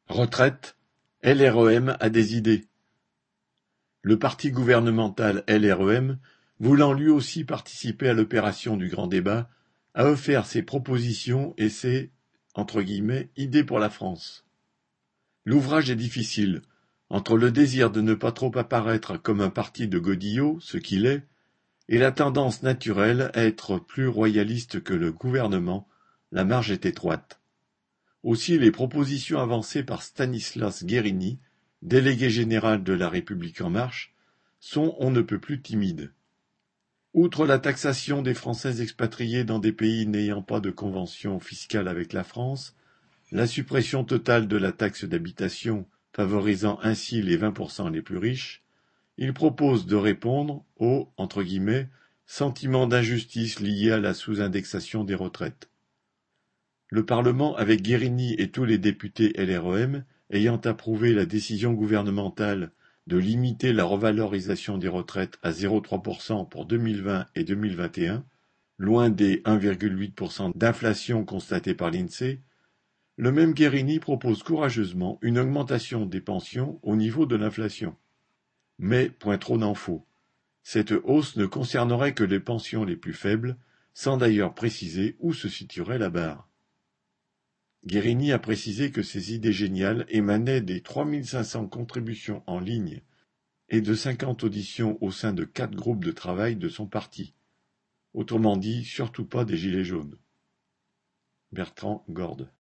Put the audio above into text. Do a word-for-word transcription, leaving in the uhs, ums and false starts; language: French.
Retraite, L R E M a des idées. Le parti gouvernemental L R E M, voulant lui aussi participer à l'opération du grand débat, a offert ses propositions et ses entre guillemets, idées pour la France. L'ouvrage est difficile, entre le désir de ne pas trop apparaître comme un parti de godillots, ce qu'il est, et la tendance naturelle à être plus royaliste que le gouvernement, la marge est étroite. Aussi les propositions avancées par Stanislas Guerini, délégué général de La République en marche, sont on ne peut plus timides. Outre la taxation des Français expatriés dans des pays n'ayant pas de convention fiscale avec la France, la suppression totale de la taxe d'habitation favorisant ainsi les vingt pour cent les plus riches, il propose de répondre au entre guillemets, sentiment d'injustice lié à la sous-indexation des retraites. Le Parlement, avec Guerini et tous les députés L R E M, ayant approuvé la décision gouvernementale de limiter la revalorisation des retraites à zéro virgule trois pour cent pour deux mille vingt et deux mille vingt et un, loin des un virgule huit pour cent d'inflation constatée par l'INSEE, le même Guerini propose courageusement une augmentation des pensions au niveau de l'inflation. Mais, point trop n'en faut, cette hausse ne concernerait que les pensions les plus faibles, sans d'ailleurs préciser où se situerait la barre. Guerini a précisé que ces idées géniales émanaient des trois mille cinq cents contributions en ligne et de cinquante auditions au sein de quatre groupes de travail de son parti. Autrement dit, surtout pas des gilets jaunes. Bertrand Gorde.